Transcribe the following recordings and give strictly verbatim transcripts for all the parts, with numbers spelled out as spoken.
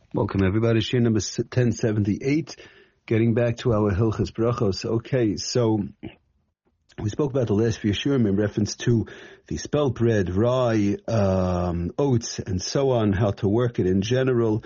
Welcome everybody. Shir number ten seventy-eight. Getting back to our Hilchas Brachos. Okay, so we spoke about the last few shurim in reference to the spelt bread, rye, um, oats, and so on, how to work it in general.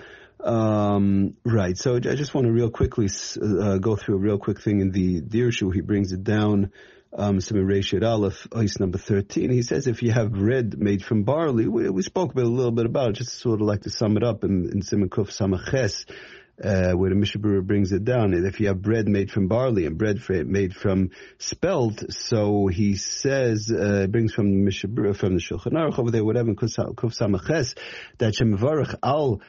Um, right, so I just want to real quickly uh, go through a real quick thing in the Dirshu. He brings it down, um, Simon Aleph, ice number thirteen. He says if you have bread made from barley, we, we spoke about a little bit about it, just sort of like to sum it up in, in Simon Kuf Samaches. Uh, where the Mishnah Berurah brings it down, and if you have bread made from barley and bread made from spelt, so he says, uh, brings from the Mishnah Berurah, from the Shulchan Aruch over there, whatever, Kuf Samaches, that Shem Varach al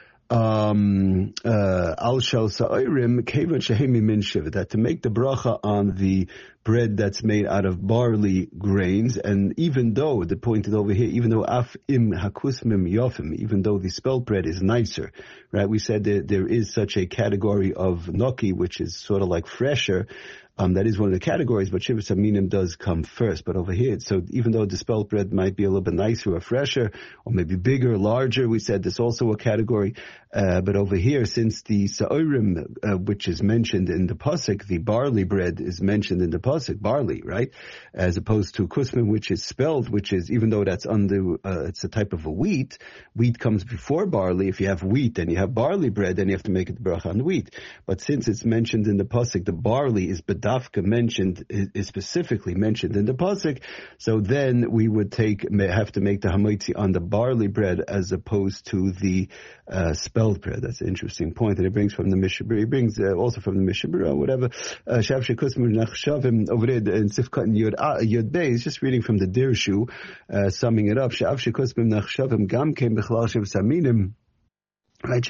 um uh al shal sa'irim kevan shehemi min shiva, that to make the bracha on the bread that's made out of barley grains, and even though, the pointed over here, even though af im hakusmim yofim, even though the spelt bread is nicer, right? We said that there is such a category of noki, which is sort of like fresher. Um, that is one of the categories, but Shivas Aminim does come first. But over here, so even though the spelt bread might be a little bit nicer or fresher, or maybe bigger, larger, we said this also a category. Uh, but over here, since the Sa'irim, uh, which is mentioned in the Pasuk, the barley bread is mentioned in the Pasuk, barley, right? As opposed to Kusmin, which is spelt, which is, even though that's under, uh, it's a type of a wheat, wheat comes before barley. If you have wheat and you have barley bread, then you have to make it the bracha on the wheat. But since it's mentioned in the Pasuk, the barley is Dafka mentioned, is specifically mentioned in the pasuk, so then we would take have to make the hamaitzi on the barley bread as opposed to the uh, spelt bread. That's an interesting point that he brings from the Mishnah Berurah. He brings uh, also from the Mishnah Berurah, whatever. Shav shekusmu nachshavim over there in Sifkat and Yud Yud Bey. He's just reading from the Dirshu, uh, summing it up. Shav shekusmu nachshavim gam kem b'chlal shiv saminim. Right,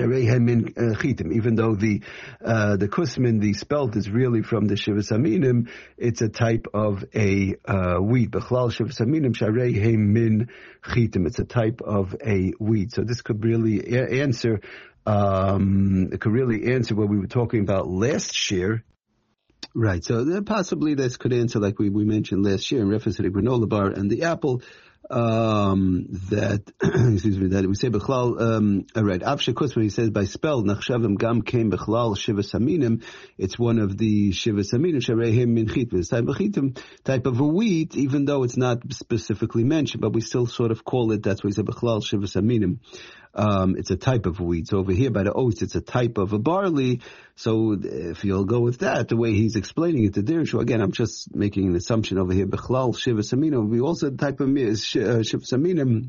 even though the uh, the kusmin, the spelt, is really from the shivas aminim, it's a type of a uh, wheat. Bechlal shivas aminim shareihem min chitim. It's a type of a wheat. So this could really a- answer. Um, it could really answer what we were talking about last year. Right. So possibly this could answer, like we, we mentioned last year in reference to the granola bar and the apple. Um, that, excuse me, that we say Bechlal, um, right, Avshe Kusman, he says by spell, Nachshavim Gam came Bechlal Shivas Aminim, it's one of the Shivas Aminim, Sharehem Min Chitvis, type of chitim, type of a wheat, even though it's not specifically mentioned, but we still sort of call it, that's why we say Bechlal Shivas Aminim. Um, it's a type of wheat. So over here by the oats, it's a type of a barley. So if you'll go with that, the way he's explaining it to Dirshu, again, I'm just making an assumption over here. Bechlal Shivas Aminim, we also type of Shivas Aminim.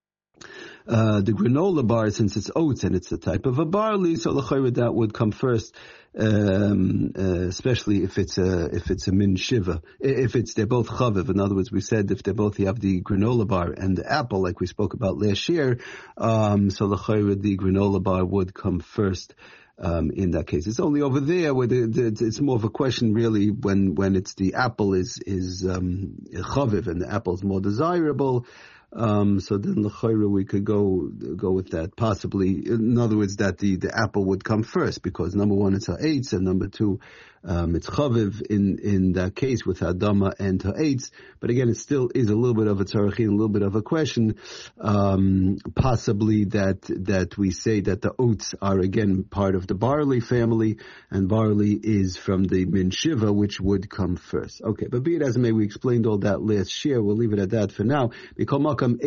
Uh, the granola bar, since it's oats and it's a type of a barley, so l'chayra that would come first, um, uh, especially if it's a if it's a min shiva, if it's they're both chaviv. In other words, we said if they both have the granola bar and the apple, like we spoke about last year, um, so l'chayra the granola bar would come first. Um, in that case, it's only over there where the, the, it's more of a question really when when it's the apple is is um, chaviv and the apple is more desirable. Um, so then l'chayra we could go go with that possibly. In other words, that the, the apple would come first because number one it's ha'etz and number two um, it's chaviv in in that case with hadama and ha'etz. But again, it still is a little bit of a tzarachin, a little bit of a question. Um, possibly that that we say that the oats are again part of the barley family, and barley is from the min shiva, which would come first. Okay, but be it as it may, we explained all that last year. We'll leave it at that for now. Therefore,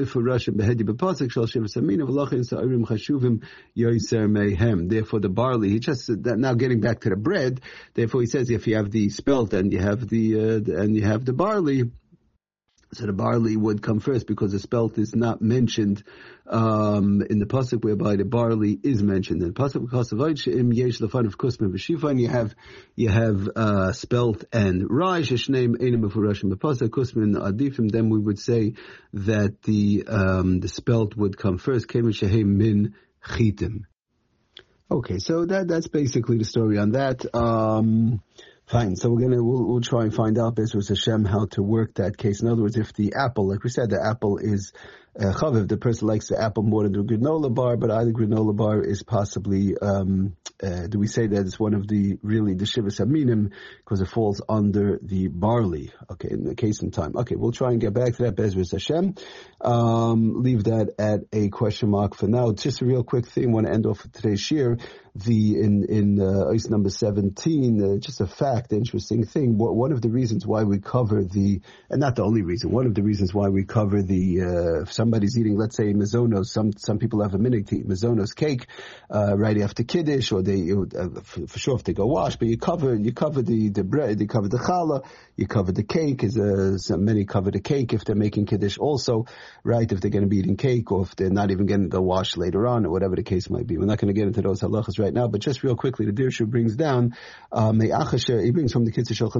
the barley, he just now getting back to the bread. Therefore, he says if you have the spelt and you have the uh, and you have the barley, so the barley would come first because the spelt is not mentioned um, in the pasuk, whereby the barley is mentioned in the pasuk. Because of yesh lefan of kusman v'shifan, you have you have uh, spelt and rye. Sheshneim enim mefurashim b'pasuk kusman adifim. Then we would say that the um, the spelt would come first. Kemin shehem min chitim. Okay, so that that's basically the story on that. Um, Fine. So we're gonna we'll, we'll try and find out, B'ezras Hashem, how to work that case. In other words, if the apple, like we said, the apple is uh, chaviv, the person likes the apple more than the granola bar, but either granola bar is possibly, um, uh, do we say that it's one of the, really, the shivas aminim, because it falls under the barley, okay, in the case in time. Okay, we'll try and get back to that, Bezras Hashem. Um, leave that at a question mark for now. Just a real quick thing, I want to end off with today's shir. The, in, in, uh, ice number seventeen, uh, just a fact, interesting thing, one of the reasons why we cover the, and not the only reason, one of the reasons why we cover the, uh, if somebody's eating, let's say, mazonos, some, some people have a minute to eat mazonos cake, uh, right after Kiddush, or they, uh, for, for sure if they go wash, but you cover, you cover the, the bread, you cover the challah, you cover the cake, as, uh, some, many cover the cake if they're making Kiddush also, right, if they're going to be eating cake, or if they're not even going to go wash later on, or whatever the case might be. We're not going to get into those halachas right now, but just real quickly, the Dirshu brings down, uh, he brings from the Kitzur Shulchan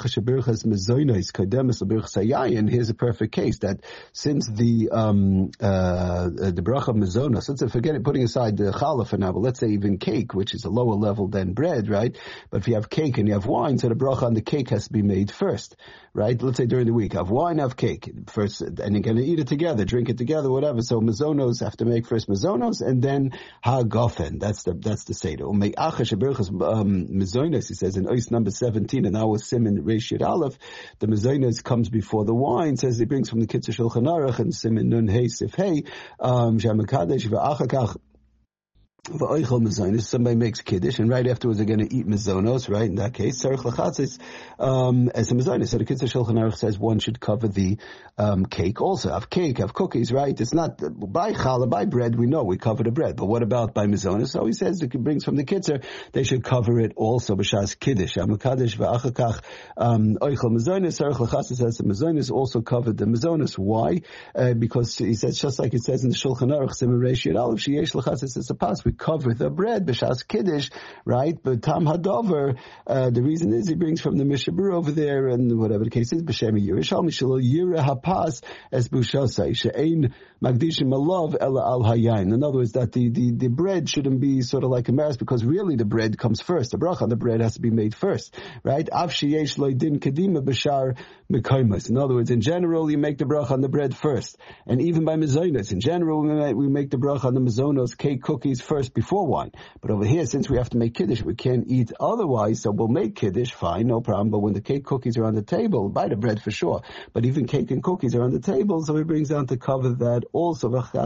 Aruch, here's a perfect case that since the, um, uh, the bracha of mezonos, let's say, forget it, putting aside the challah for now, but let's say even cake, which is a lower level than bread, right? But if you have cake and you have wine, so the bracha on the cake has to be made first, right? Let's say during the week, have wine, have cake first, and you're going to eat it together, drink it together, whatever. So mezonos have to make first mezonos, and then ha-gofen. That's the, that's the seder. Um, mezonos, he says in Ois number seventeen, and our Siman Reish Yud Aleph, the mezonos comes before the wine, says he brings from the Kitzur Shulchan Aruch, and Siman Nun Hey Sif Hey, um, Shamakadesh, V'achakach, somebody makes kiddush, and right afterwards they're going to eat mezonos, right? In that case, tzarich lachatzis um, as a mezonos. So the Kitzur Shulchan Aruch says one should cover the um, cake also. Have cake, have cookies, right? It's not by challah, by bread. We know we cover the bread, but what about by mezonos? So he says it brings from the Kitzur they should cover it also b'shas kiddush. Amakadesh v'achakach oichel mezonos. Tzarich lachatzis as a mezonos also covered the mezonos. Why? Uh, because he says just like it says in the Shulchan Aruch, Siman Reish Yud Aleph, sheyesh lachatzis as a pas. We cover the bread b'shas kiddush, right? But tam hadover, uh, the reason is he brings from the Mishabur over there, and whatever the case is, b'shem Yerushalmi shelo yira hapas es bushasai she'ein magdishim alav ela al hayayin. In other words, that the, the, the bread shouldn't be sort of like embarrassed, because really the bread comes first. The bracha on the bread has to be made first, right? Av sheyesh lo din kedima b'shar mekaymas. In other words, in general, you make the bracha on the bread first, and even by mezonos, in general, we make, we make the bracha on the mezonos, cake, cookies first before wine. But over here, since we have to make kiddush, we can't eat otherwise, so we'll make kiddush, fine, no problem. But when the cake, cookies are on the table, buy the bread for sure, but even cake and cookies are on the table, so he brings down to cover that also.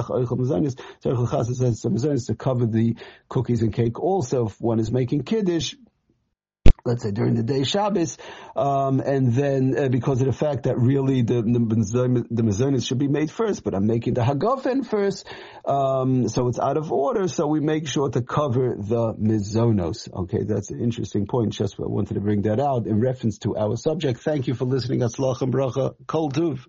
To cover the cookies and cake also if one is making kiddush, let's say during the day Shabbos, um, and then uh, because of the fact that really the the, the mezonos should be made first, but I'm making the hagafen first, um, so it's out of order. So we make sure to cover the mezonos. Okay, that's an interesting point. Just I wanted to bring that out in reference to our subject. Thank you for listening. Atzlach and bracha. Kol tuv.